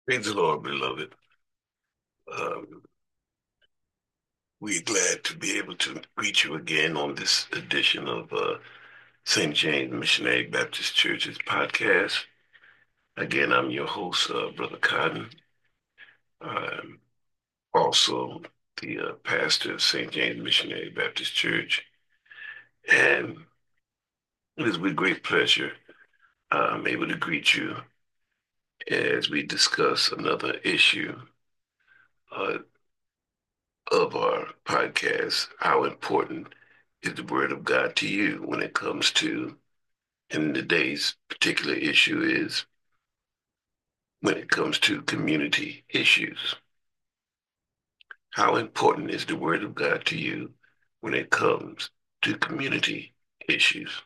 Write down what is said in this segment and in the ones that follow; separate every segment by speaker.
Speaker 1: Praise the Lord, beloved. Um, we're glad to be able to greet you again on this edition of St. James Missionary Baptist Church's podcast. Again, I'm your host, Brother Cotton. I'm also the pastor of St. James Missionary Baptist Church. And it is with great pleasure I'm able to greet you as we discuss another issue uh, of our podcast. How important is the Word of God to you when it comes to, and today's particular issue is when it comes to community issues. How important is the Word of God to you when it comes to community issues?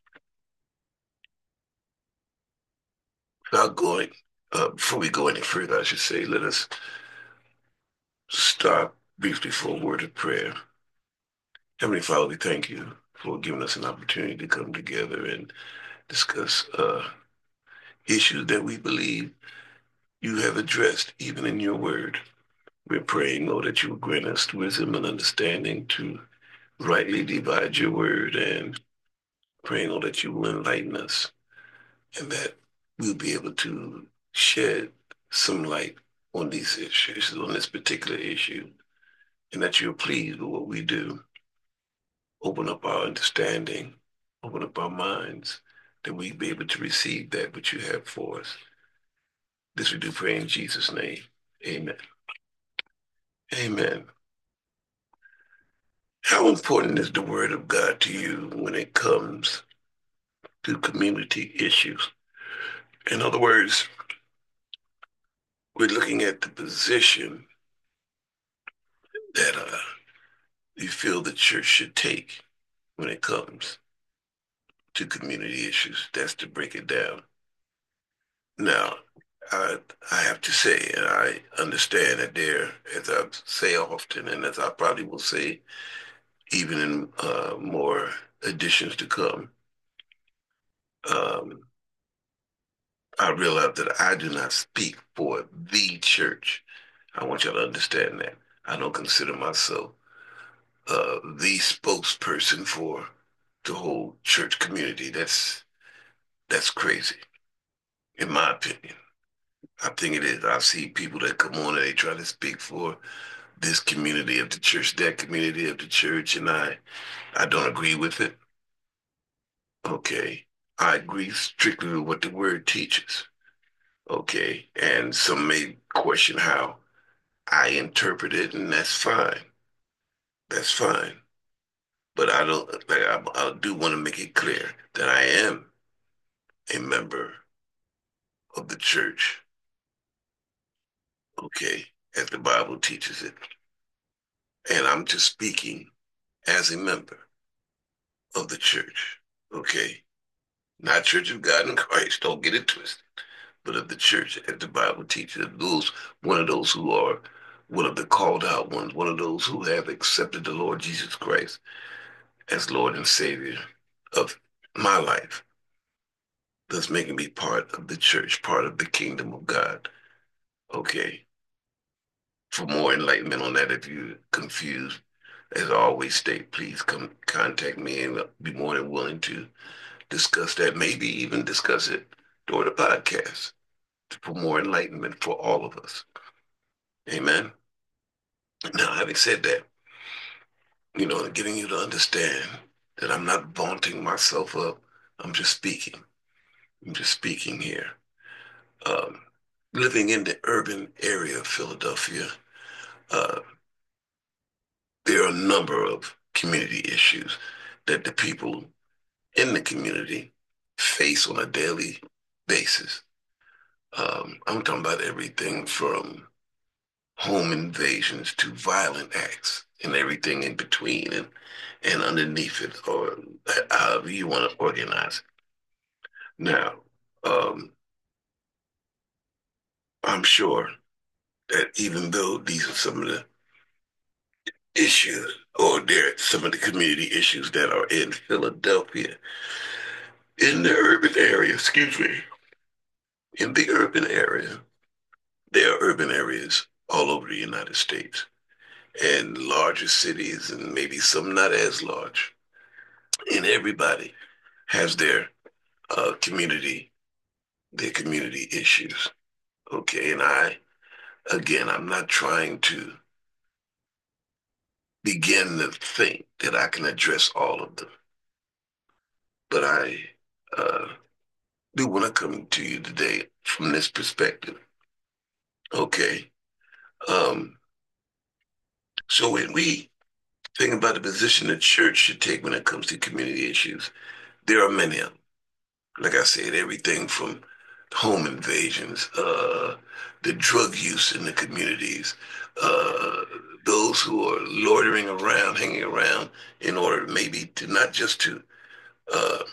Speaker 1: Without going, before we go any further, I should say, let us start briefly for a word of prayer. Heavenly Father, we thank you for giving us an opportunity to come together and discuss issues that we believe you have addressed even in your word. We're praying, Lord, that you will grant us wisdom and understanding to rightly divide your word, and praying, Lord, that you will enlighten us and that we'll be able to shed some light on these issues, on this particular issue, and that you're pleased with what we do. Open up our understanding, open up our minds, that we be able to receive that which you have for us. This we do pray in Jesus' name. Amen. Amen. How important is the Word of God to you when it comes to community issues? In other words, we're looking at the position that you feel the church should take when it comes to community issues. That's to break it down. Now, I have to say, and I understand that there, as I say often, and as I probably will say even in more editions to come, um, I realize that I do not speak for the church. I want y'all to understand that. I don't consider myself the spokesperson for the whole church community. That's crazy, in my opinion. I think it is. I see people that come on and they try to speak for this community of the church, that community of the church, and I don't agree with it. Okay. I agree strictly with what the word teaches. Okay. And some may question how I interpret it, and that's fine. That's fine. But I don't, like, I do want to make it clear that I am a member of the church, okay, as the Bible teaches it. And I'm just speaking as a member of the church, okay? Not Church of God in Christ, don't get it twisted, but of the church as the Bible teaches. Those, one of those who are one of the called out ones, one of those who have accepted the Lord Jesus Christ as Lord and Savior of my life, thus making me part of the church, part of the kingdom of God. Okay. For more enlightenment on that, if you're confused, as I always state, please come contact me and I'll be more than willing to discuss that, maybe even discuss it during the podcast for more enlightenment for all of us. Amen. Now, having said that, getting you to understand that I'm not vaunting myself up. I'm just speaking. I'm just speaking here. Um, Living in the urban area of Philadelphia, uh, there are a number of community issues that the people in the community face on a daily basis. I'm talking about everything from home invasions to violent acts and everything in between and underneath it, or however you want to organize it. Now, um, I'm sure that even though these are some of the issues, or they're some of the community issues that are in Philadelphia, in the urban area, excuse me, in the urban area, There are urban areas all over the United States and larger cities and maybe some not as large. And everybody has their community issues. Okay. And again, I'm not trying to begin to think that I can address all of them, but I uh, do want to come to you today from this perspective. Okay. Um, so when we think about the position the church should take when it comes to community issues, there are many of them. Like I said, everything from home invasions, the drug use in the communities, uh, those who are loitering around, hanging around in order maybe to not just to uh,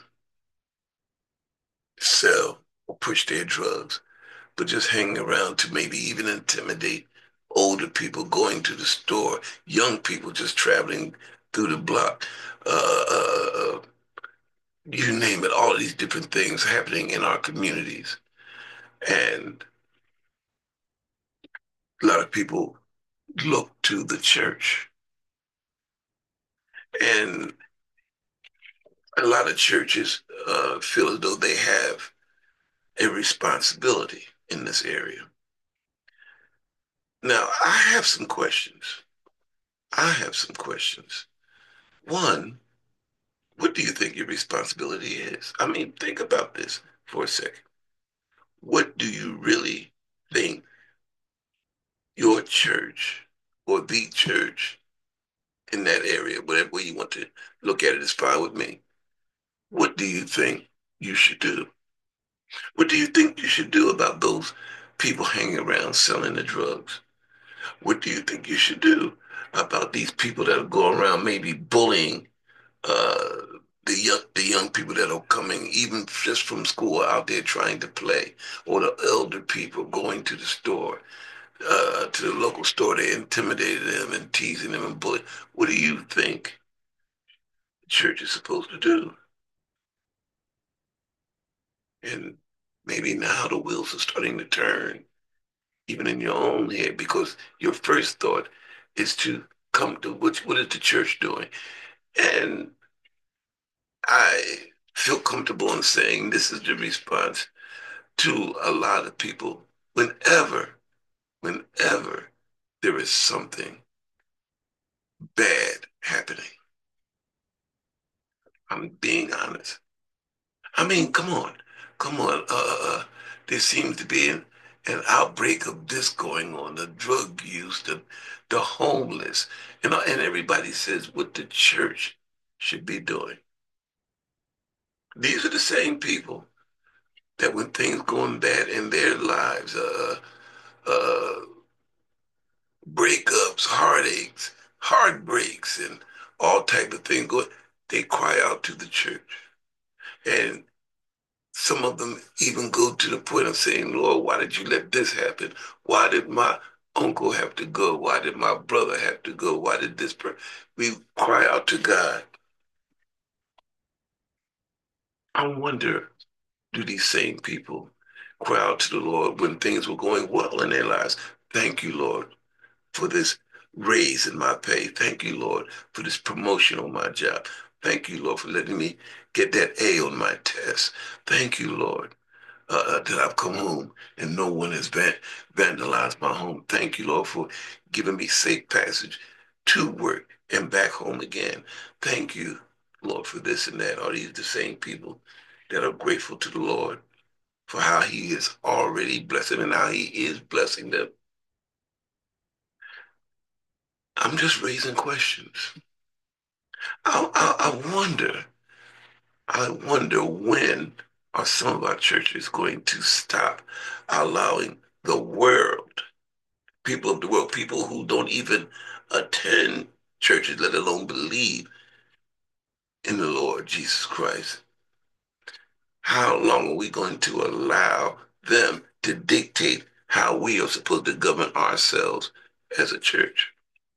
Speaker 1: sell or push their drugs, but just hanging around to maybe even intimidate older people going to the store, young people just traveling through the block. You name it, all of these different things happening in our communities. And a lot of people look to the church. And a lot of churches feel as though they have a responsibility in this area. Now, I have some questions. I have some questions. One, what do you think your responsibility is? I mean, think about this for a second. What do you really think your church or the church in that area, whatever way you want to look at it, is fine with me. What do you think you should do? What do you think you should do about those people hanging around selling the drugs? What do you think you should do about these people that are going around maybe bullying uh, the young people that are coming even just from school out there trying to play, or the elder people going to the store, to the local store, they intimidated them and teasing them and bullying. What do you think the church is supposed to do? And maybe now the wheels are starting to turn, even in your own head, because your first thought is to come to what is the church doing? And I feel comfortable in saying this is the response to a lot of people whenever there is something bad happening. I'm being honest. I mean, come on, come on. There seems to be an outbreak of this going on, the drug use, the homeless, and everybody says what the church should be doing. These are the same people that when things going bad in their lives, uh, breakups, heartaches, heartbreaks, and all type of things going, they cry out to the church. And some of them even go to the point of saying, Lord, why did you let this happen? Why did my uncle have to go? Why did my brother have to go? Why did this person? We cry out to God. I wonder, do these same people cry out to the Lord when things were going well in their lives? Thank you, Lord, for this raise in my pay. Thank you, Lord, for this promotion on my job. Thank you, Lord, for letting me get that A on my test. Thank you, Lord, that I've come home and no one has vandalized my home. Thank you, Lord, for giving me safe passage to work and back home again. Thank you, Lord, for this and that. Are these the same people that are grateful to the Lord for how He is already blessing and how He is blessing them? I'm just raising questions. I wonder, when are some of our churches going to stop allowing the world, people of the world, people who don't even attend churches, let alone believe in the Lord Jesus Christ. How long are we going to allow them to dictate how we are supposed to govern ourselves as a church?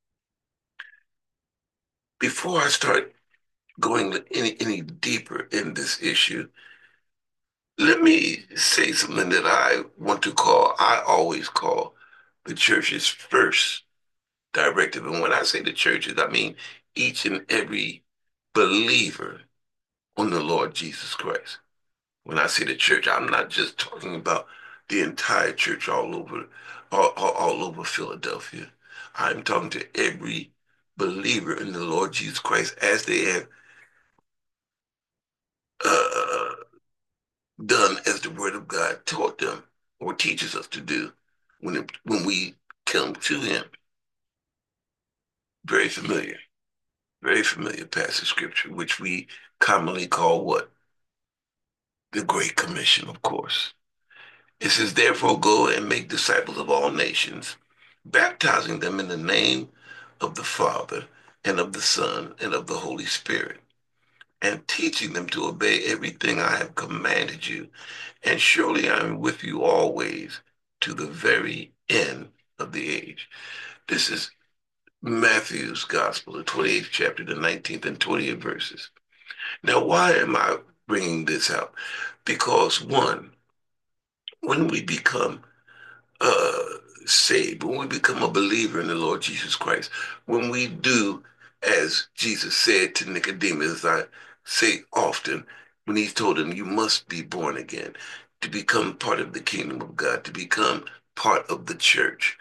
Speaker 1: Before I start going any deeper in this issue, Let me say something that I always call the church's first directive. And when I say the churches, I mean each and every believer on the Lord Jesus Christ. When I say the church, I'm not just talking about the entire church all over Philadelphia. I'm talking to every believer in the Lord Jesus Christ as they have uh, done as the Word of God taught them or teaches us to do when we come to Him. Very familiar, very familiar passage of Scripture, which we commonly call what? The Great Commission, of course. It says, therefore, go and make disciples of all nations, baptizing them in the name of the Father and of the Son and of the Holy Spirit, and teaching them to obey everything I have commanded you. And surely I am with you always to the very end of the age. This is Matthew's Gospel, the 28th chapter, the 19th and 20th verses. Now, why am I bringing this out? Because one, when we become uh, saved, when we become a believer in the Lord Jesus Christ, when we do as Jesus said to Nicodemus, as I say often, when he told him, you must be born again to become part of the kingdom of God, to become part of the church.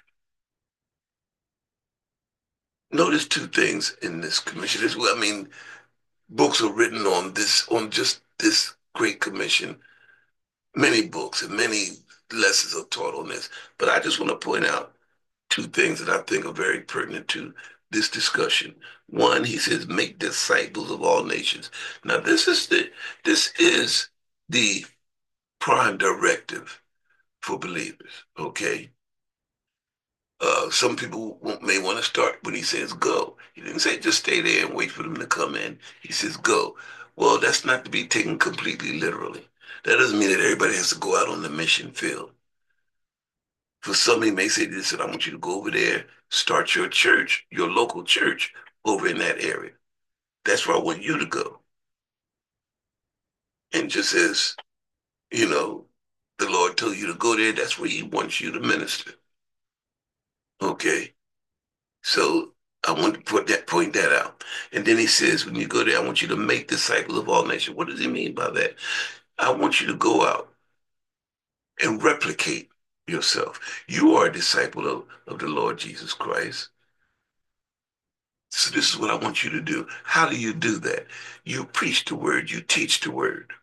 Speaker 1: Notice two things in this commission. I mean, books are written on this, on just this great commission. Many books and many lessons are taught on this. But I just want to point out two things that I think are very pertinent to this discussion. One, he says, make disciples of all nations. Now, this is the prime directive for believers. Okay. Some people may want to start when he says go. He didn't say just stay there and wait for them to come in. He says go. Well, that's not to be taken completely literally. That doesn't mean that everybody has to go out on the mission field. For some, he may say this, and I want you to go over there, start your church, your local church over in that area. That's where I want you to go. And just as, you know, the Lord told you to go there, that's where he wants you to minister. Okay. So I want to point that out. And then he says, when you go there, I want you to make disciples of all nations. What does he mean by that? I want you to go out and replicate yourself. You are a disciple of the Lord Jesus Christ. So this is what I want you to do. How do you do that? You preach the word, you teach the word.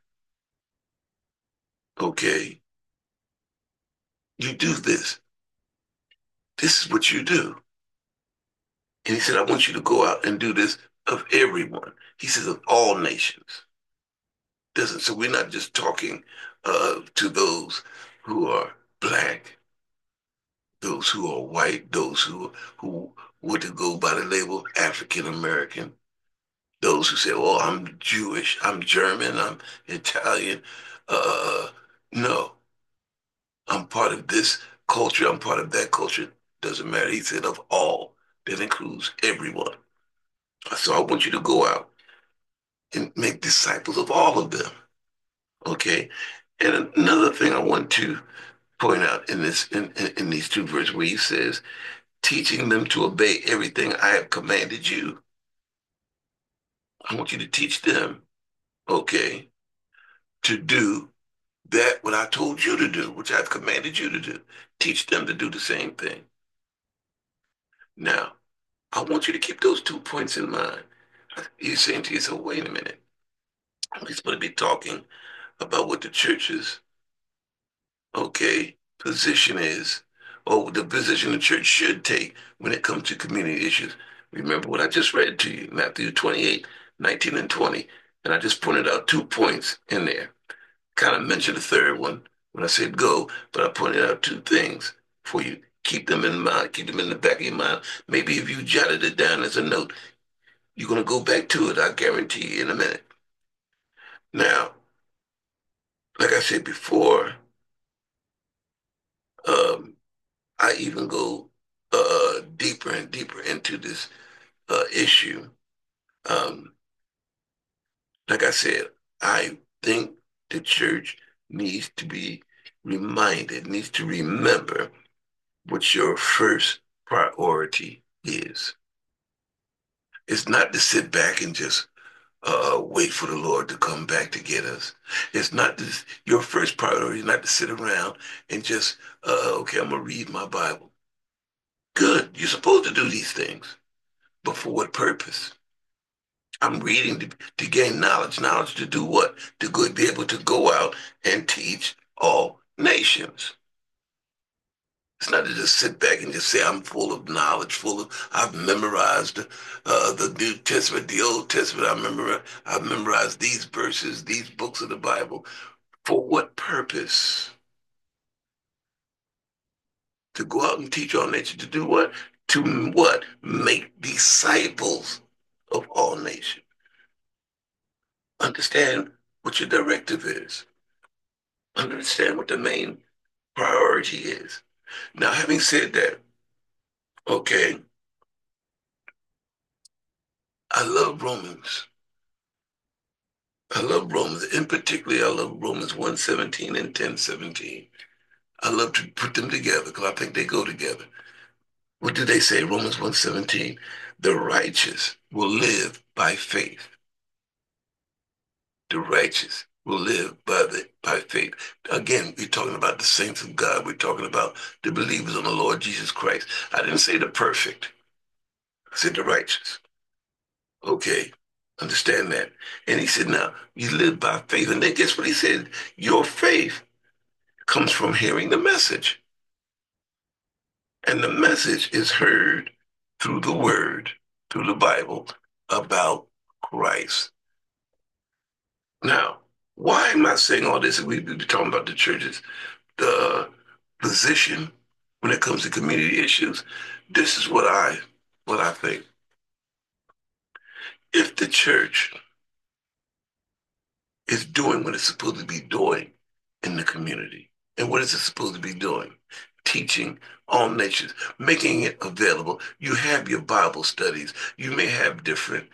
Speaker 1: Okay. You do this. This is what you do. And he said, I want you to go out and do this of everyone. He says of all nations. Doesn't so we're not just talking to those who are black, those who are white, those who would to go by the label African American, those who say, "Oh, I'm Jewish, I'm German, I'm Italian." Uh, no, I'm part of this culture. I'm part of that culture. Doesn't matter. He said of all. That includes everyone. So I want you to go out and make disciples of all of them. Okay. And another thing I want to point out in in these two verses where he says, teaching them to obey everything I have commanded you. I want you to teach them, okay, to do that what I told you to do, which I've commanded you to do. Teach them to do the same thing. Now, I want you to keep those 2 points in mind. You're saying to yourself, wait a minute, we're supposed to be talking about what the church's, okay, position is, or the position the church should take when it comes to community issues. Remember what I just read to you, Matthew 28, 19 and 20. And I just pointed out 2 points in there. Kind of mentioned the third one when I said go, but I pointed out two things for you. Keep them in mind, keep them in the back of your mind. Maybe if you jotted it down as a note, you're going to go back to it, I guarantee you, in a minute. Now, like I said before, um, I even go deeper and deeper into this issue. Um, like I said, I think the church needs to be reminded, needs to remember what your first priority is. It's not to sit back and just wait for the Lord to come back to get us. It's not this, your first priority is not to sit around and just, okay, I'm going to read my Bible. Good. You're supposed to do these things. But for what purpose? I'm reading to gain knowledge. Knowledge to do what? To go, be able to go out and teach all nations. It's not to just sit back and just say I'm full of knowledge, I've memorized the New Testament, the Old Testament. I've memorized these verses, these books of the Bible. For what purpose? To go out and teach all nations. To do what? To what? Make disciples of all nations. Understand what your directive is. Understand what the main priority is. Now, having said that, okay, I love Romans. I love Romans. In particular, I love Romans 1:17 and 10:17. I love to put them together because I think they go together. What do they say? Romans 1:17. The righteous will live by faith. The righteous will live by faith. Again, we're talking about the saints of God. We're talking about the believers on the Lord Jesus Christ. I didn't say the perfect. I said the righteous. Okay, understand that. And he said, now you live by faith. And then guess what he said? Your faith comes from hearing the message. And the message is heard through the word, through the Bible, about Christ. Now, why am I saying all this? We've been talking about the church's the position when it comes to community issues. This is what I think. If the church is doing what it's supposed to be doing in the community, and what is it supposed to be doing? Teaching all nations, making it available. You have your Bible studies. You may have different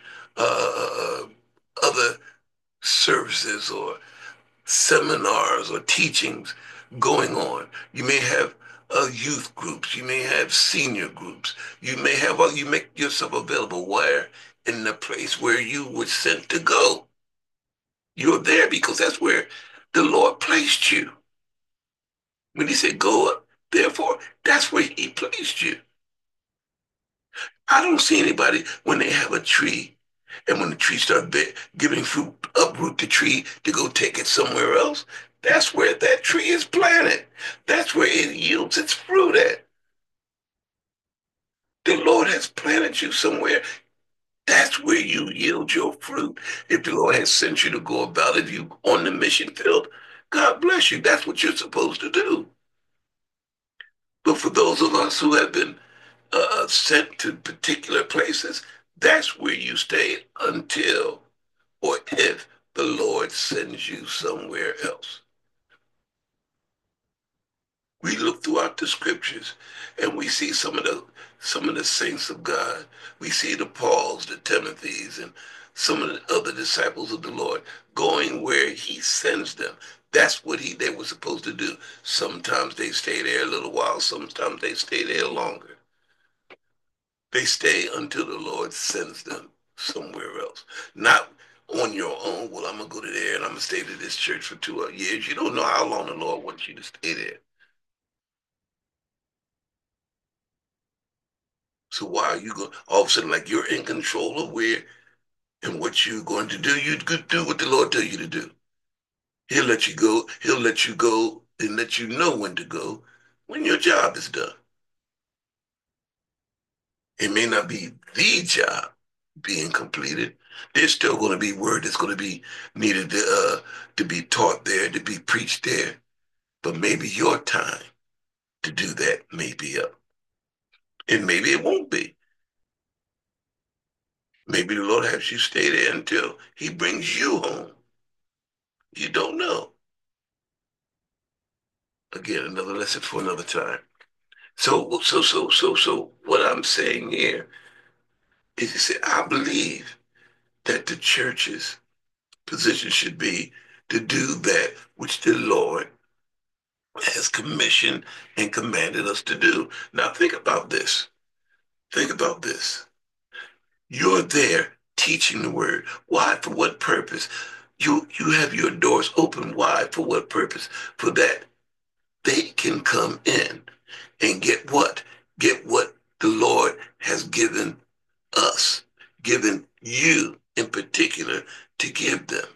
Speaker 1: other services or seminars or teachings going on. You may have youth groups. You may have senior groups. You make yourself available where? In the place where you were sent to go. You're there because that's where the Lord placed you. When he said go up, therefore, that's where he placed you. I don't see anybody when they have a tree and when the tree starts giving fruit, uproot the tree to go take it somewhere else. That's where that tree is planted. That's where it yields its fruit at. The Lord has planted you somewhere. That's where you yield your fruit. If the Lord has sent you to go about it, you on the mission field, God bless you. That's what you're supposed to do. But for those of us who have been sent to particular places, that's where you stay until or if the Lord sends you somewhere else. We look throughout the scriptures and we see some of the saints of God. We see the Pauls, the Timothys, and some of the other disciples of the Lord going where he sends them. That's what they were supposed to do. Sometimes they stay there a little while, sometimes they stay there longer. They stay until the Lord sends them somewhere else. Not on your own. Well, I'm going to go to there and I'm going to stay to this church for 2 years. You don't know how long the Lord wants you to stay there. So why are you going all of a sudden like you're in control of where and what you're going to do? You could do what the Lord tell you to do. He'll let you go. He'll let you go and let you know when to go when your job is done. It may not be the job being completed. There's still going to be word that's going to be needed to be taught there, to be preached there. But maybe your time to do that may be up. And maybe it won't be. Maybe the Lord has you stay there until he brings you home. You don't know. Again, another lesson for another time. So what I'm saying here is I believe that the church's position should be to do that which the Lord has commissioned and commanded us to do. Now think about this. Think about this. You're there teaching the word. Why? For what purpose? You have your doors open wide. For what purpose? For that they can come in and get what? Get what the Lord has given us, given you in particular to give them.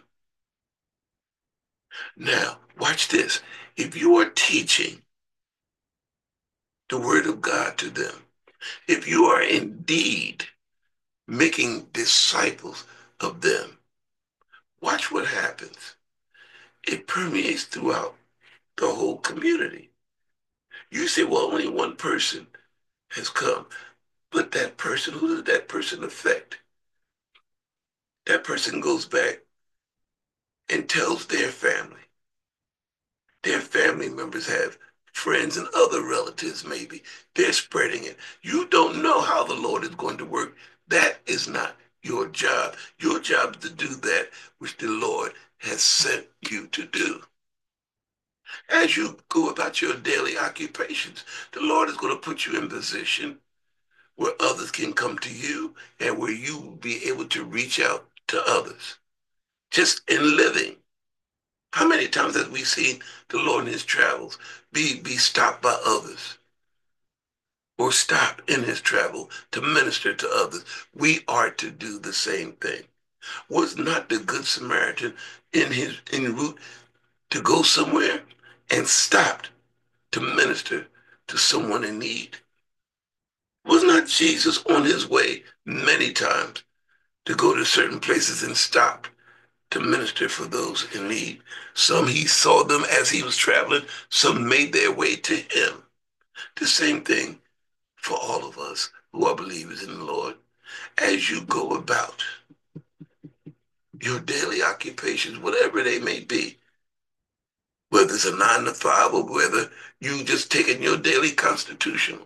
Speaker 1: Now, watch this. If you are teaching the word of God to them, if you are indeed making disciples of them, watch what happens. It permeates throughout the whole community. You say, well, only one person has come, but that person, who does that person affect? That person goes back and tells their family. Their family members have friends and other relatives, maybe. They're spreading it. You don't know how the Lord is going to work. That is not your job. Your job is to do that which the Lord has sent you to do. As you go about your daily occupations, the Lord is going to put you in position where others can come to you and where you will be able to reach out to others. Just in living. How many times have we seen the Lord in his travels be stopped by others or stop in his travel to minister to others? We are to do the same thing. Was not the Good Samaritan in route to go somewhere and stopped to minister to someone in need? Was not Jesus on his way many times to go to certain places and stop to minister for those in need? Some he saw them as he was traveling, some made their way to him. The same thing for all of us who are believers in the Lord. As you go about your daily occupations, whatever they may be, whether it's a 9 to 5 or whether you just taking your daily constitutional,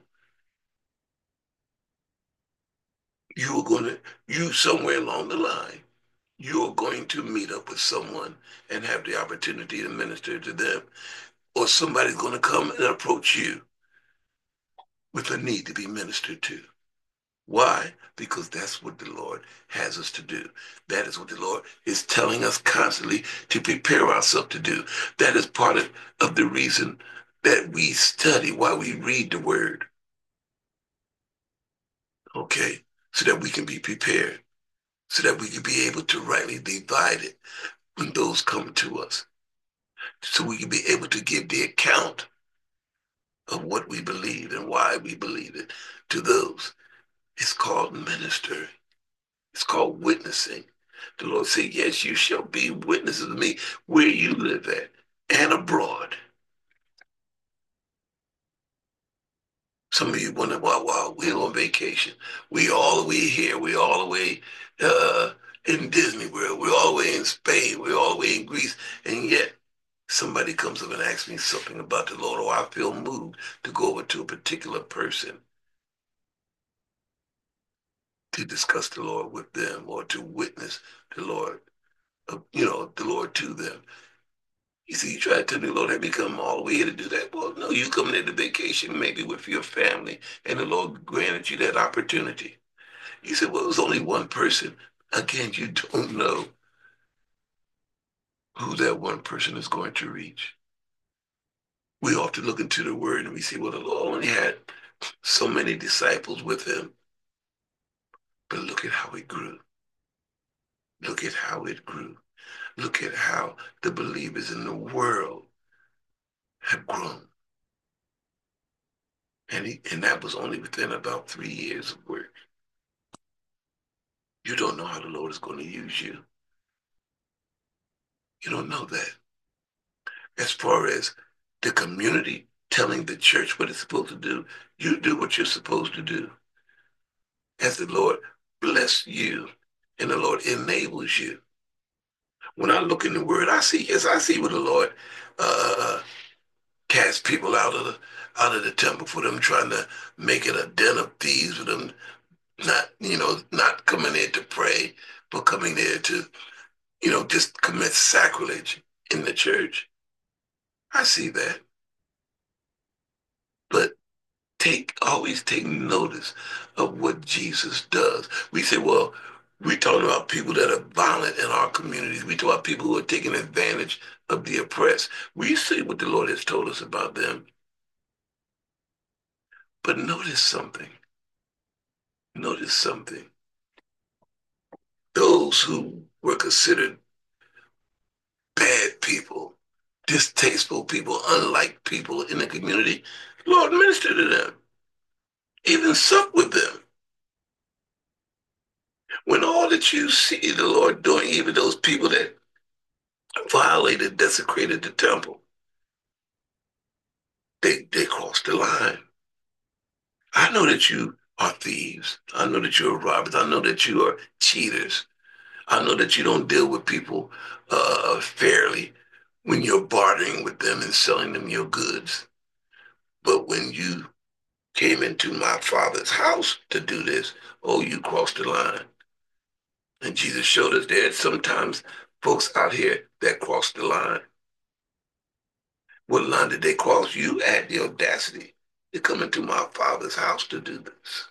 Speaker 1: you are going to, you somewhere along the line, you are going to meet up with someone and have the opportunity to minister to them, or somebody's going to come and approach you with a need to be ministered to. Why? Because that's what the Lord has us to do. That is what the Lord is telling us constantly to prepare ourselves to do. That is part of the reason that we study, why we read the word, okay? So that we can be prepared, so that we can be able to rightly divide it when those come to us, so we can be able to give the account of what we believe and why we believe it to those. It's called ministering. It's called witnessing. The Lord said, yes, you shall be witnesses of me where you live at and abroad. Some of you wonder, wow, we're on vacation. We all the way here. We all the way in Disney World. We're all the way in Spain. We're all the way in Greece. And yet somebody comes up and asks me something about the Lord, or I feel moved to go over to a particular person to discuss the Lord with them or to witness the Lord, the Lord to them. You see, you try to tell me, Lord, let me come all the way here to do that. Well, no, you coming into vacation maybe with your family, and the Lord granted you that opportunity. You said, well, it was only one person. Again, you don't know who that one person is going to reach. We often look into the word and we see, well, the Lord only had so many disciples with him. But look at how it grew. Look at how it grew. Look at how the believers in the world have grown. And that was only within about 3 years of work. You don't know how the Lord is going to use you. You don't know that. As far as the community telling the church what it's supposed to do, you do what you're supposed to do. As the Lord bless you and the Lord enables you. When I look in the Word, I see where the Lord cast people out of the temple for them trying to make it a den of thieves, for them not coming there to pray, but coming there to just commit sacrilege. in the church. I see that. But always take notice of what Jesus does. We say, well, we're talking about people that are violent in our communities. We talk about people who are taking advantage of the oppressed. We see what the Lord has told us about them. But notice something. Notice something. Those who were considered bad people, distasteful people, unliked people in the community, Lord ministered to them, even supped with them. When all that you see the Lord doing, even those people that violated, desecrated the temple, they crossed the line. I know that you are thieves. I know that you are robbers. I know that you are cheaters. I know that you don't deal with people fairly when you're bartering with them and selling them your goods. But when you came into my father's house to do this, oh, you crossed the line. And Jesus showed us there's sometimes folks out here that cross the line. What line did they cross? You had the audacity to come into my father's house to do this.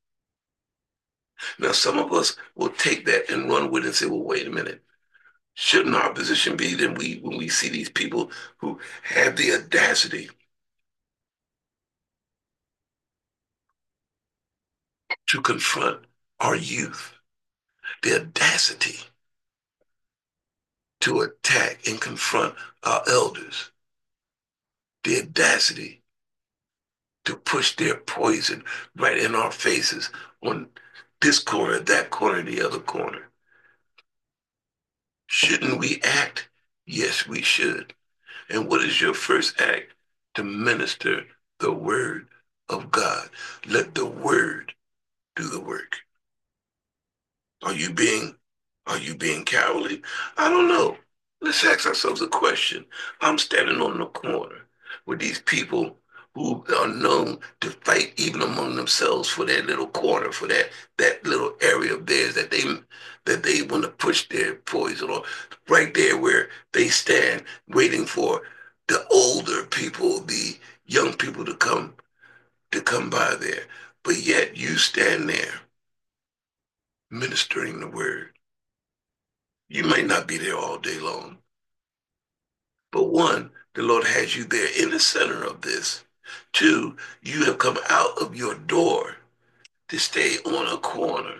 Speaker 1: Now, some of us will take that and run with it and say, well, wait a minute. Shouldn't our position be that when we see these people who have the audacity to confront our youth, the audacity to attack and confront our elders, the audacity to push their poison right in our faces on this corner, that corner, the other corner. Shouldn't we act? Yes, we should. And what is your first act? To minister the word of God. Let the word do the work. Are you being are you being cowardly? I don't know. Let's ask ourselves a question. I'm standing on the corner with these people who are known to fight even among themselves for that little corner, for that little area of theirs that they want to push their poison on. Right there where they stand waiting for the older people, the young people to come by there. But yet you stand there ministering the word. You might not be there all day long, but one, the Lord has you there in the center of this. Two, you have come out of your door to stay on a corner.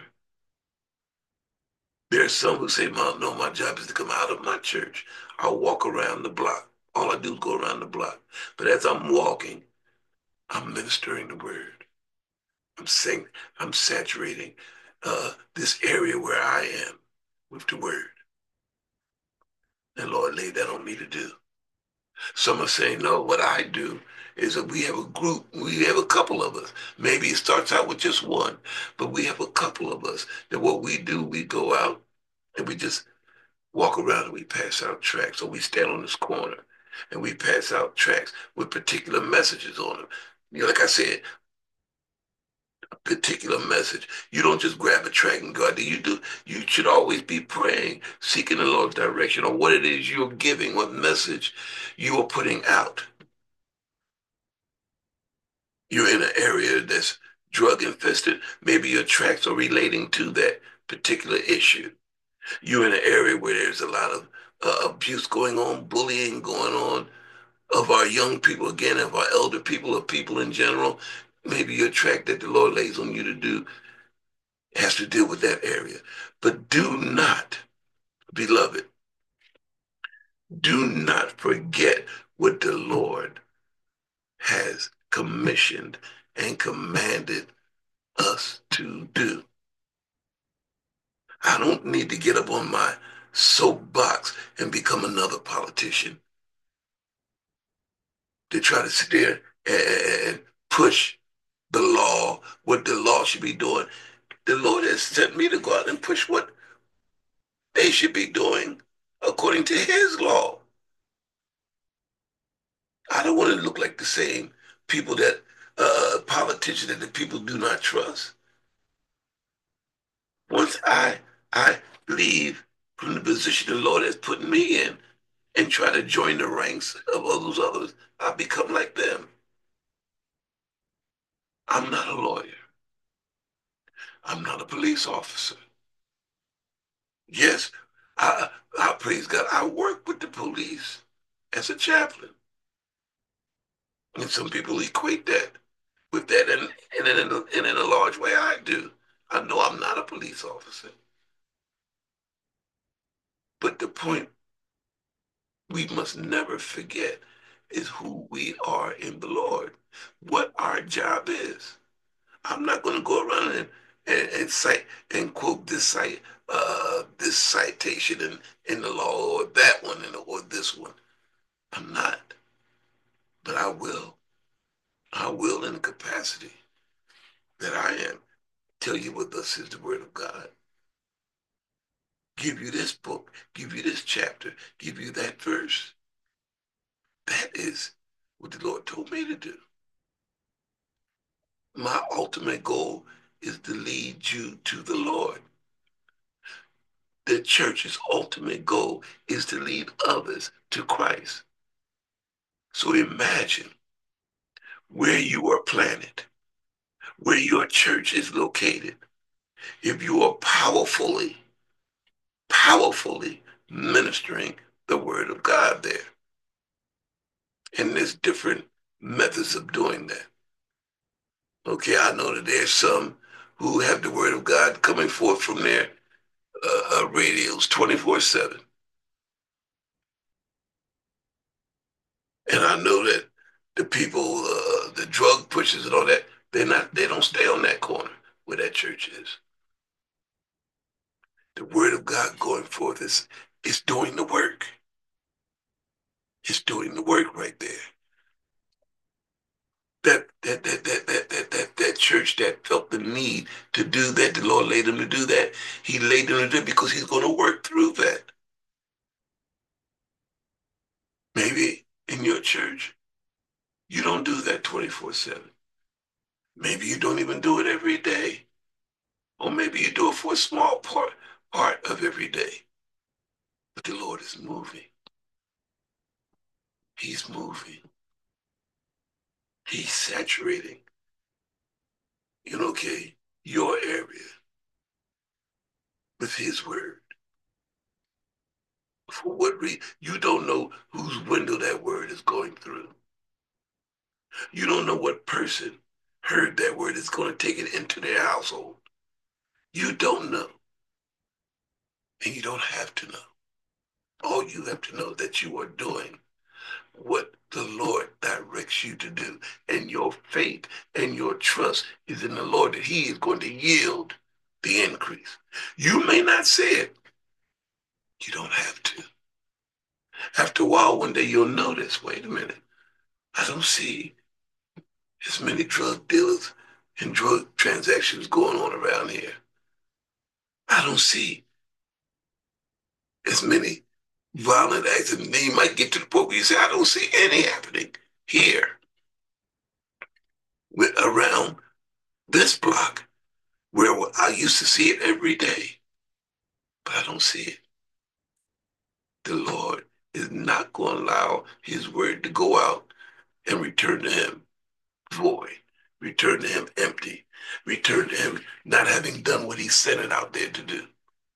Speaker 1: There are some who say, no, my job is to come out of my church. I'll walk around the block. All I do is go around the block. But as I'm walking, I'm ministering the word. I'm saying, I'm saturating this area where I am with the word. And Lord, lay that on me to do. Some are saying, no, what I do is that we have a group, we have a couple of us. Maybe it starts out with just one, but we have a couple of us that what we do, we go out and we just walk around and we pass out tracts, or we stand on this corner and we pass out tracts with particular messages on them. You know, like I said, a particular message. You don't just grab a tract and go out there. You should always be praying, seeking the Lord's direction on what it is you're giving, what message you are putting out. You're in an area that's drug infested, maybe your tracks are relating to that particular issue. You're in an area where there's a lot of abuse going on, bullying going on of our young people, again, of our elder people, of people in general. Maybe your track that the Lord lays on you to do has to deal with that area. But do not, beloved, do not forget what the Lord has commissioned and commanded us to do. I don't need to get up on my soapbox and become another politician to try to sit there and push the law, what the law should be doing. The Lord has sent me to go out and push what they should be doing according to His law. I don't want to look like the same people that politicians that the people do not trust. Once I leave from the position the Lord has put me in, and try to join the ranks of all those others, I become like them. I'm not a lawyer. I'm not a police officer. Yes, I praise God. I work with the police as a chaplain. And some people equate that with that, and in a large way, I do. I know I'm not a police officer. But the point we must never forget is who we are in the Lord, what our job is. I'm not going to go around and cite and quote this citation in the law or that one or this one. I'm not, but I will. I will in the capacity that I am. Tell you what thus is the word of God. Give you this book, give you this chapter, give you that verse. That is what the Lord told me to do. My ultimate goal is to lead you to the Lord. The church's ultimate goal is to lead others to Christ. So imagine where you are planted, where your church is located. If you are powerfully ministering the word of God there. And there's different methods of doing that. Okay, I know that there's some who have the word of God coming forth from their radios 24/7. And I know that the people, the drug pushers and all that, they don't stay on that corner where that church is. The word of God going forth is doing the work. It's doing the work right there. That church that felt the need to do that, the Lord laid them to do that. He laid them to do it because He's going to work through that. Maybe in your church, you don't do that 24/7. Maybe you don't even do it every day. Or maybe you do it for a small part of every day. But the Lord is moving. He's moving. He's saturating, okay, your area with His word. For what reason? You don't know whose window that word is going through. You don't know what person heard that word is going to take it into their household. You don't know. And you don't have to know. All you have to know is that you are doing what the Lord directs you to do. And your faith and your trust is in the Lord that He is going to yield the increase. You may not see it. You don't have to. After a while, one day you'll notice, wait a minute, I don't see as many drug dealers and drug transactions going on around here. I don't see as many violent acts. And then you might get to the point where you say, I don't see any happening here around this block where I used to see it every day, but I don't see it. The Lord is not going to allow His word to go out and return to Him void, return to Him empty, return to Him not having done what He sent it out there to do.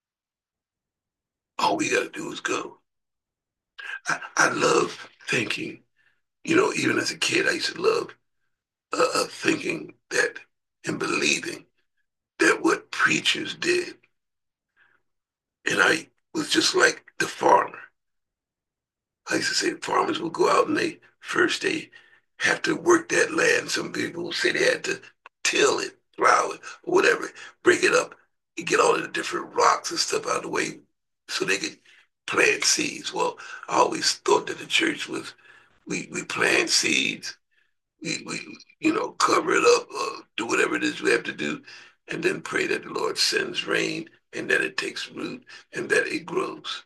Speaker 1: All we got to do is go. I love thinking, even as a kid, I used to love thinking that and believing that what preachers did, and I was just like the farmer. I used to say farmers would go out and they have to work that land. Some people would say they had to till it, plow it, or whatever, break it up, and get all of the different rocks and stuff out of the way so they could plant seeds. Well, I always thought that the church was we plant seeds, we cover it up, do whatever it is we have to do, and then pray that the Lord sends rain and that it takes root and that it grows.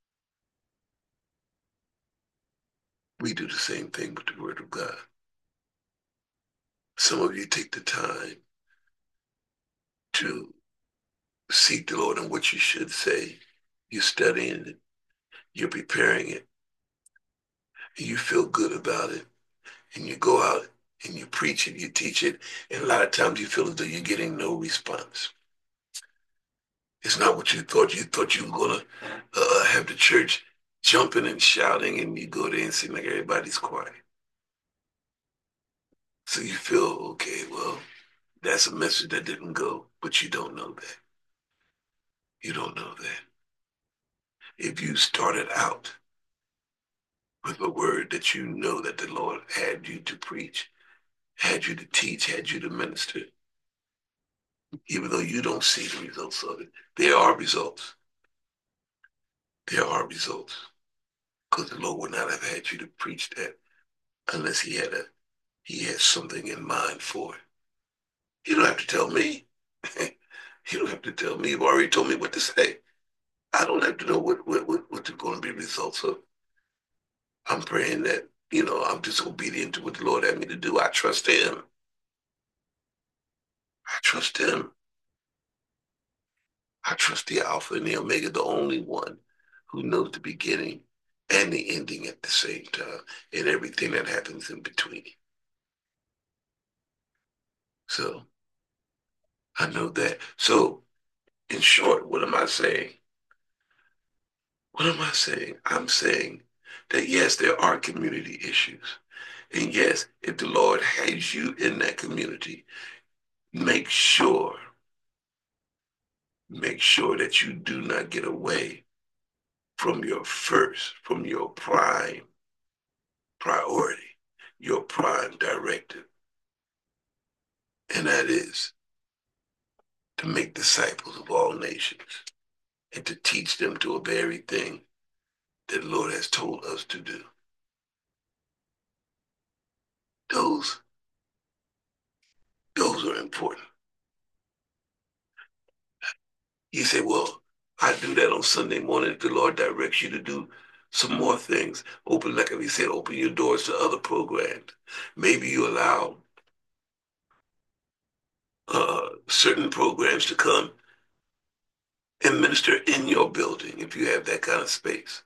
Speaker 1: We do the same thing with the Word of God. Some of you take the time to seek the Lord on what you should say. You're studying it, you're preparing it, and you feel good about it, and you go out and you preach it, you teach it, and a lot of times you feel as though you're getting no response. It's not what you thought. You thought you were gonna have the church jumping and shouting, and you go there and seem like everybody's quiet. So you feel, okay, well, that's a message that didn't go, but you don't know that. You don't know that. If you started out with a word that you know that the Lord had you to preach, had you to teach, had you to minister, even though you don't see the results of it, there are results. There are results. Because the Lord would not have had you to preach that unless he had something in mind for it. You don't have to tell me. You don't have to tell me. You've already told me what to say. I don't have to know what's going to be results of. I'm praying that, I'm just obedient to what the Lord had me to do. I trust him. I trust him. I trust the Alpha and the Omega, the only one who knows the beginning and the ending at the same time, and everything that happens in between. So I know that. So, in short, what am I saying? What am I saying? I'm saying that yes, there are community issues. And yes, if the Lord has you in that community, make sure, make sure that you do not get away from your prime priority, your prime directive. And that is to make disciples of all nations and to teach them to obey everything that the Lord has told us to do. Those, those are important. You say, well, I do that on Sunday morning. If the Lord directs you to do some more things, open, like we said, open your doors to other programs. Maybe you allow certain programs to come and minister in your building if you have that kind of space.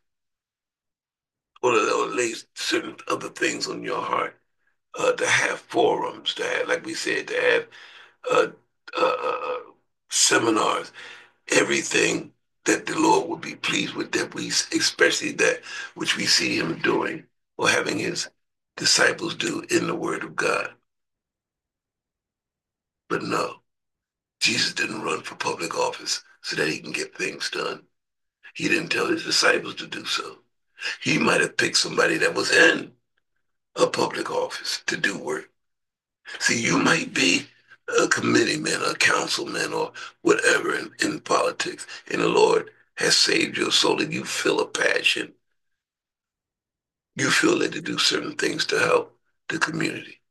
Speaker 1: Or lay certain other things on your heart, to have forums, to have, like we said, to have uh, uh, uh, seminars, everything that the Lord would be pleased with, that we, especially that which we see him doing or having his disciples do in the word of God. But no, Jesus didn't run for public office so that he can get things done. He didn't tell his disciples to do so. He might have picked somebody that was in a public office to do work. See, you might be a committeeman, a councilman, or whatever in politics, and the Lord has saved your soul and you feel a passion. You feel led to do certain things to help the community.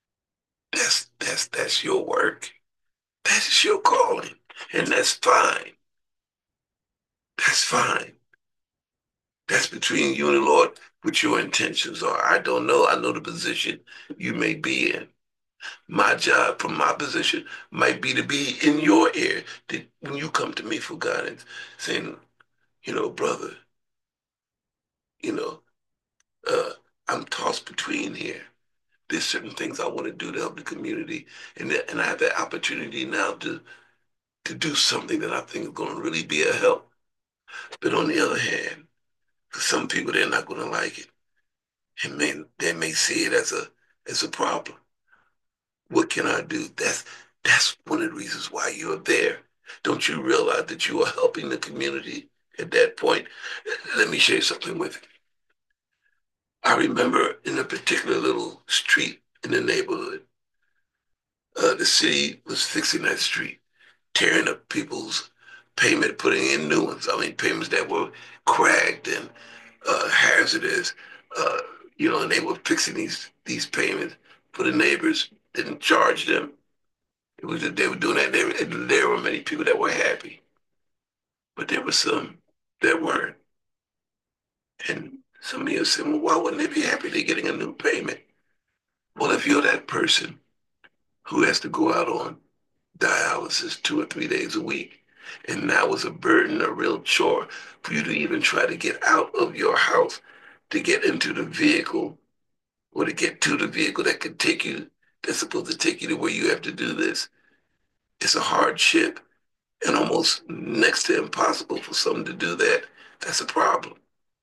Speaker 1: That's your work. That's your calling. And that's fine. That's fine. That's between you and the Lord what your intentions are. I don't know. I know the position you may be in. My job from my position might be to be in your ear that when you come to me for guidance, saying, brother, you know, uh, I'm tossed between here. There's certain things I want to do to help the community, and I have that opportunity now to do something that I think is going to really be a help. But on the other hand, for some people, they're not going to like it, and they may see it as a problem. What can I do? That's one of the reasons why you're there. Don't you realize that you are helping the community at that point? Let me share something with you. I remember in a particular little street in the neighborhood, the city was fixing that street, tearing up people's payment, putting in new ones. I mean, payments that were cracked and hazardous. Uh, and they were fixing these payments for the neighbors. Didn't charge them. It was that they were doing that. There were many people that were happy, but there were some that weren't. And some of you said, well, why wouldn't they be happy they're getting a new payment? Well, if you're that person who has to go out on dialysis 2 or 3 days a week, and now it's a burden, a real chore for you to even try to get out of your house to get into the vehicle or to get to the vehicle that can take you, that's supposed to take you to where you have to do this. It's a hardship and almost next to impossible for someone to do that. That's a problem.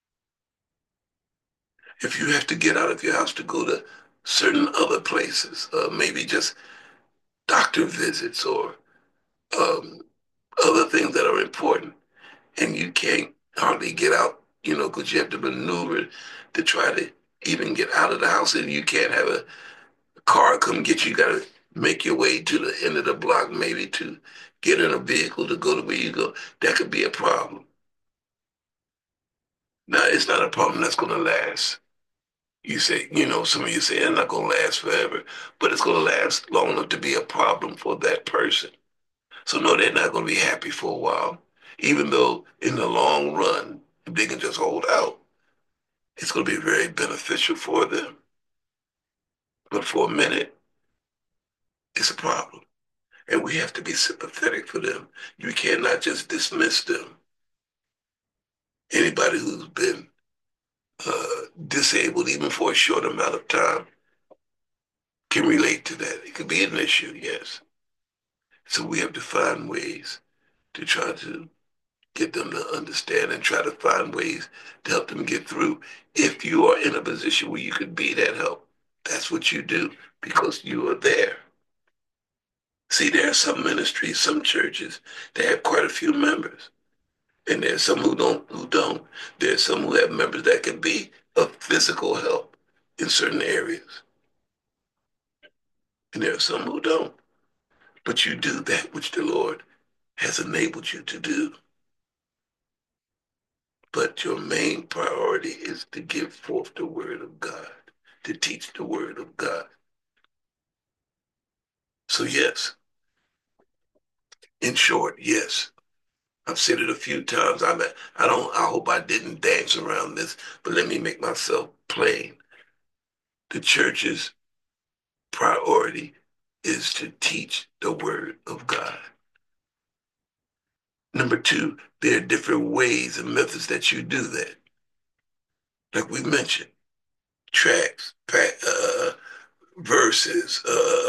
Speaker 1: If you have to get out of your house to go to certain other places, maybe just doctor visits or um, other things that are important, and you can't hardly get out, because you have to maneuver to try to even get out of the house, and you can't have a car come get you. You got to make your way to the end of the block, maybe to get in a vehicle to go to where you go. That could be a problem. Now, it's not a problem that's going to last. You say, some of you say it's not going to last forever, but it's going to last long enough to be a problem for that person. So no, they're not going to be happy for a while, even though in the long run, if they can just hold out, it's going to be very beneficial for them. But for a minute, it's a problem. And we have to be sympathetic for them. You cannot just dismiss them. Anybody who's been disabled, even for a short amount of time, can relate to that. It could be an issue, yes. So we have to find ways to try to get them to understand and try to find ways to help them get through. If you are in a position where you could be that help, that's what you do because you are there. See, there are some ministries, some churches that have quite a few members, and there's some who don't. There's some who have members that can be of physical help in certain areas, and there are some who don't. But you do that which the Lord has enabled you to do. But your main priority is to give forth the word of God, to teach the word of God. So yes, in short, yes. I've said it a few times. I hope I didn't dance around this, but let me make myself plain. The church's priority is to teach the word of God. Number two, there are different ways and methods that you do that. Like we mentioned, tracks, verses,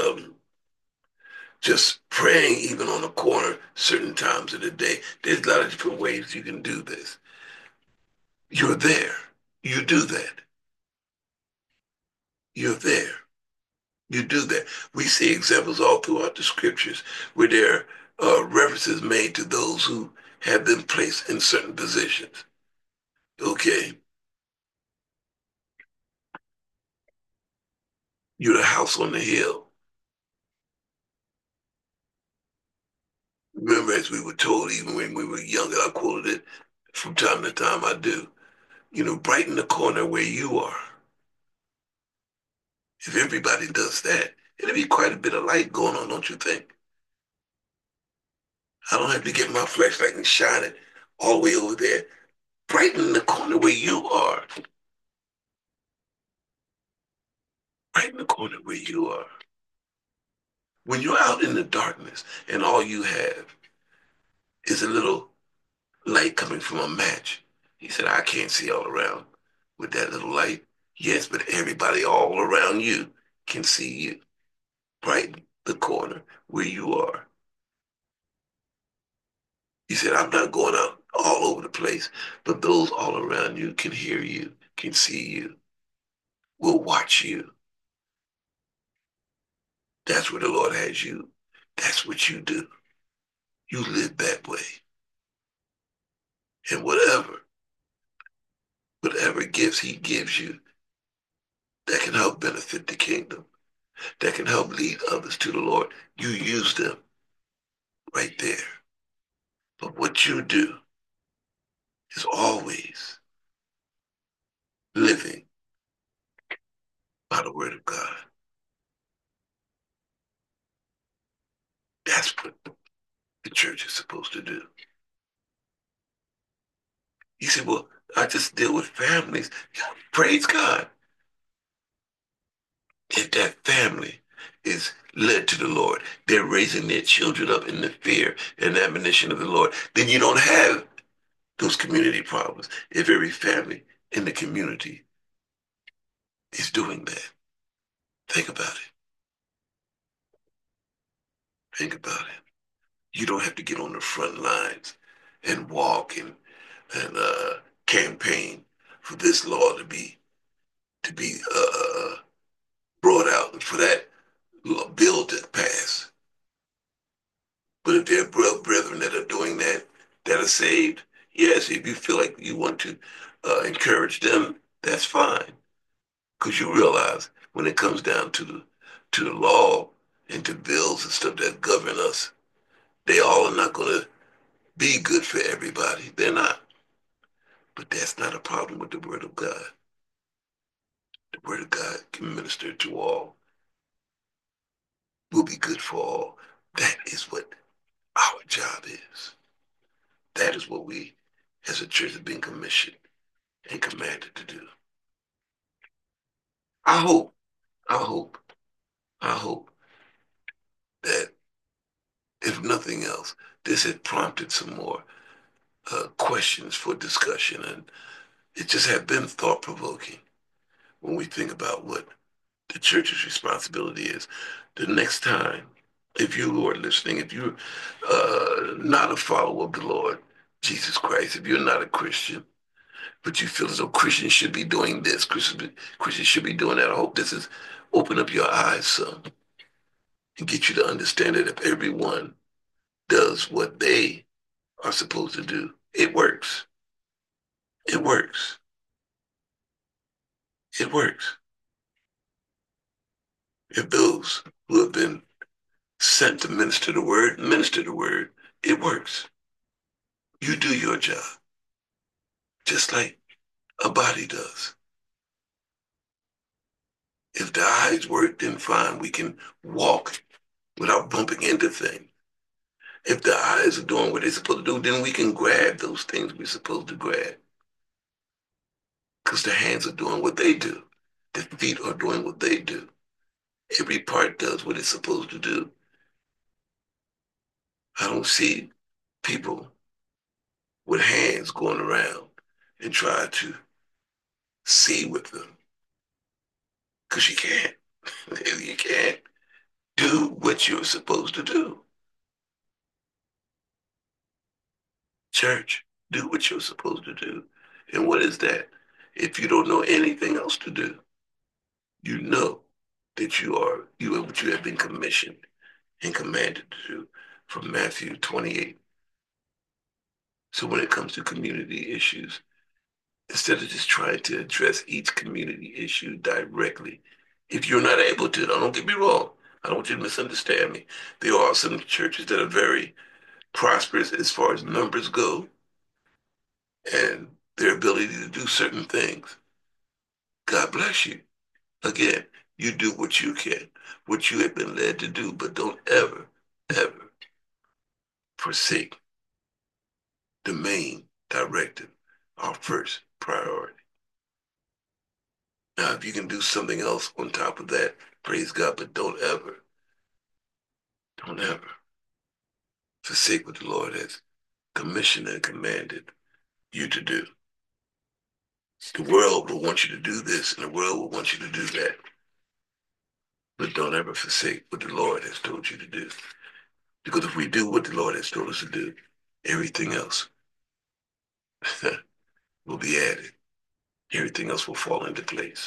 Speaker 1: just praying even on a corner certain times of the day. There's a lot of different ways you can do this. You're there. You do that. You're there. You do that. We see examples all throughout the scriptures where there are references made to those who have been placed in certain positions. Okay, you're the house on the hill. Remember, as we were told, even when we were younger, I quoted it from time to time. I do. Brighten the corner where you are. If everybody does that, it'll be quite a bit of light going on, don't you think? I don't have to get my flashlight and shine it all the way over there. Brighten the corner where you are. Brighten the corner where you are. When you're out in the darkness and all you have is a little light coming from a match, he said, I can't see all around with that little light. Yes, but everybody all around you can see you. Brighten the corner where you are. He said, I'm not going out all over the place, but those all around you can hear you, can see you, will watch you. That's where the Lord has you. That's what you do. You live that way. And whatever gifts he gives you that can help benefit the kingdom, that can help lead others to the Lord, you use them right there. But what you do is always living by the word of God. That's what the church is supposed to do. You say, well, I just deal with families. Yeah, praise God. If that family is led to the Lord, they're raising their children up in the fear and admonition of the Lord, then you don't have those community problems. If every family in the community is doing that. Think about it. Think about it. You don't have to get on the front lines and walk and campaign for this law to be brought out and for that bill to pass. But if there are brethren that are doing that, that are saved, yes, if you feel like you want to encourage them, that's fine. Because you realize when it comes down to the law and to bills and stuff that govern us, they all are not going to be good for everybody. They're not. But that's not a problem with the Word of God. The Word of God can minister to all, will be good for all. That is what our job is. That is what we as a church have been commissioned and commanded to do. I hope, I hope, I hope that if nothing else, this had prompted some more questions for discussion, and it just had been thought provoking when we think about what the church's responsibility is. The next time, if you who are listening, if you're not a follower of the Lord Jesus Christ, if you're not a Christian, but you feel as though Christians should be doing this, Christians should be doing that, I hope this is open up your eyes some and get you to understand that if everyone does what they are supposed to do, it works. It works. It works. If those who have been sent to minister the word, it works. You do your job, just like a body does. If the eyes work, then fine, we can walk without bumping into things. If the eyes are doing what they're supposed to do, then we can grab those things we're supposed to grab. Because the hands are doing what they do. The feet are doing what they do. Every part does what it's supposed to do. I don't see people with hands going around and try to see with them. Because you can't. You can't do what you're supposed to do. Church, do what you're supposed to do. And what is that? If you don't know anything else to do, you know that you are what you have been commissioned and commanded to do from Matthew 28. So when it comes to community issues, instead of just trying to address each community issue directly, if you're not able to, don't get me wrong, I don't want you to misunderstand me. There are some churches that are very prosperous as far as numbers go and their ability to do certain things. God bless you. Again, you do what you can, what you have been led to do, but don't ever, ever forsake the main directive, our first priority. Now, if you can do something else on top of that, praise God, but don't ever forsake what the Lord has commissioned and commanded you to do. The world will want you to do this, and the world will want you to do that. But don't ever forsake what the Lord has told you to do. Because if we do what the Lord has told us to do, everything else will be added. Everything else will fall into place.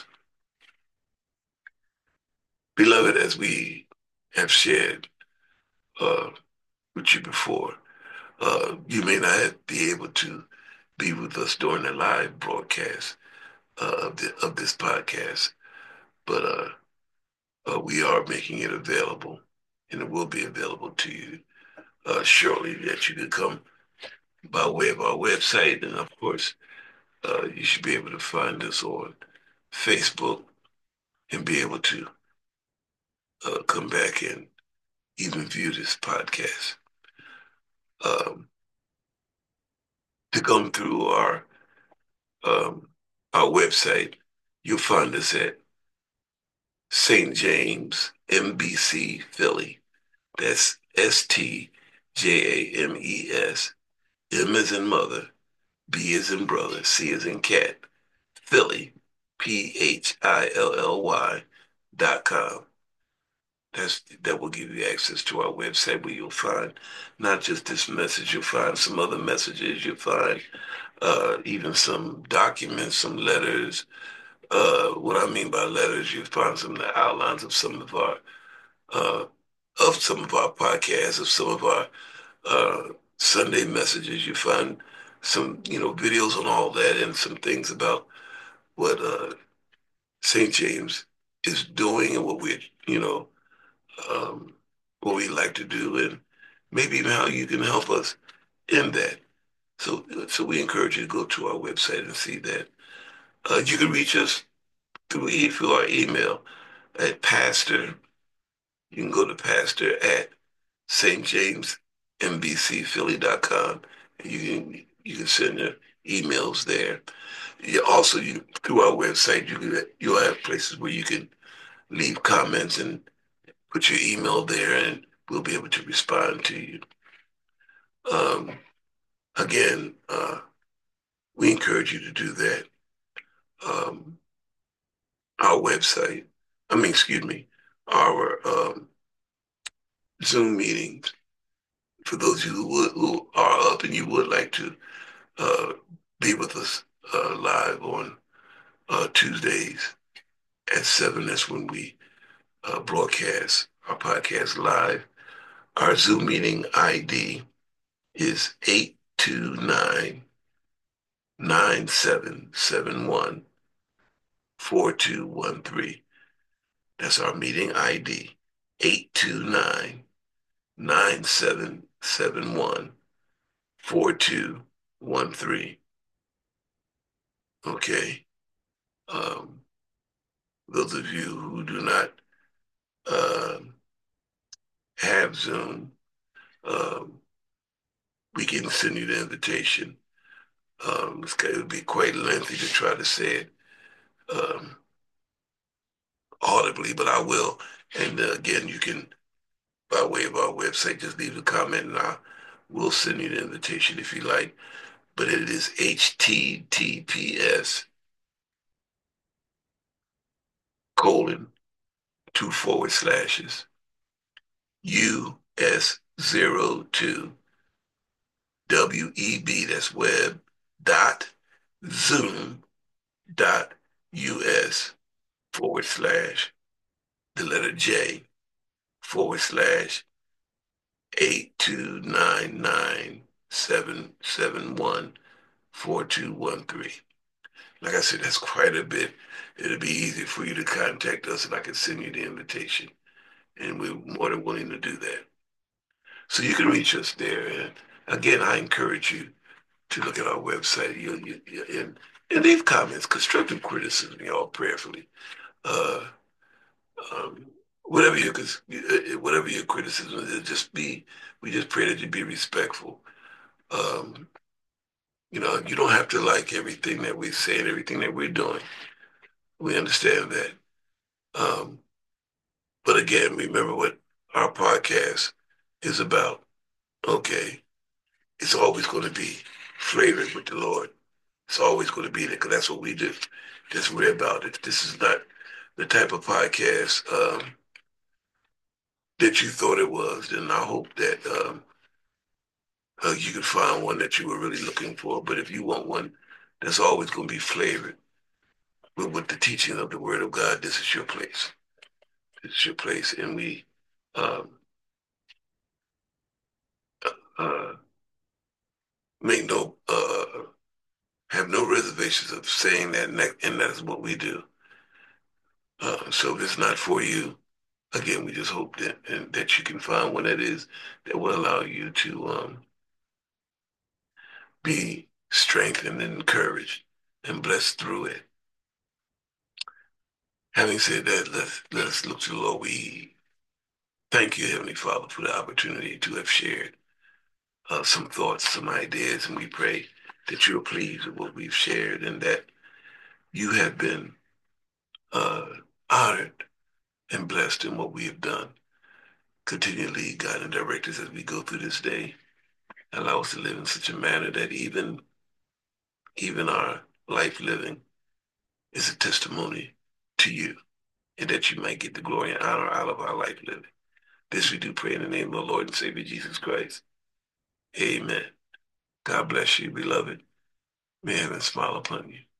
Speaker 1: Beloved, as we have shared uh, with you before, you may not be able to be with us during the live broadcast of this podcast, but we are making it available, and it will be available to you shortly that you can come by way of our website. And of course, you should be able to find us on Facebook and be able to come back and even view this podcast. Um, to come through um, our website, you'll find us at St. James MBC Philly. That's STJAMES. M as in mother, B as in brother, C as in cat, Philly, PHILLY.com. That will give you access to our website where you'll find not just this message, you'll find some other messages, you'll find even some documents, some letters. What I mean by letters, you'll find some of the outlines uh, of some of our podcasts, of some of our Sunday messages. You find some, videos on all that and some things about what St. James is doing and what um, what we like to do, and maybe even how you can help us in that. So we encourage you to go to our website and see that. You can reach us through our email at pastor. You can go to pastor at stjamesmbcphilly.com, and you can send your emails there. You through our website you'll have places where you can leave comments and put your email there, and we'll be able to respond to you. Um, Again, we encourage you to do that. Um, our website, excuse me, our Zoom meetings, for those of you who are up and you would like to uh, be with us live on Tuesdays at 7. That's when we broadcast our podcast live. Our Zoom meeting ID is 829-9771-4213. That's our meeting ID, 829-9771-4213. Okay. Um, those of you who do not uh, have Zoom, um, we can send you the invitation. It would be quite lengthy to try to say it um, audibly, but I will. And again, you can, by way of our website, just leave a comment and we'll send you the invitation if you like. But it is https :// US02 WEB, that's web, dot zoom dot US / the letter J / 82997714213. Like I said, that's quite a bit. It'll be easy for you to contact us and I can send you the invitation. And we're more than willing to do that. So you can reach us there. And again, I encourage you to look at our website and leave comments, constructive criticism, y'all, prayerfully. Uh, um, whatever your criticism is, we just pray that you be respectful. Um, you don't have to like everything that we say and everything that we're doing. We understand that. Um, but again, remember what our podcast is about. Okay, it's always going to be flavored with the Lord. It's always going to be there because that's what we do. That's what we're about. If this is not the type of podcast that you thought it was, then I hope that you can find one that you were really looking for. But if you want one that's always going to be flavored with the teaching of the Word of God, this is your place. This is your place, and we um, uh, make no have no reservations of saying that, and that is what we do. So if it's not for you, again, we just hope that you can find one that is that will allow you to be strengthened and encouraged and blessed through it. Having said that, let's look to the Lord. We thank you, Heavenly Father, for the opportunity to have shared some thoughts, some ideas, and we pray that you are pleased with what we've shared and that you have been uh, honored and blessed in what we have done. Continue to lead, guide, and direct us as we go through this day. Allow us to live in such a manner that even our life living is a testimony to you, and that you might get the glory and honor out of our life living. This we do pray in the name of the Lord and Savior Jesus Christ. Amen. God bless you, beloved. May heaven smile upon you.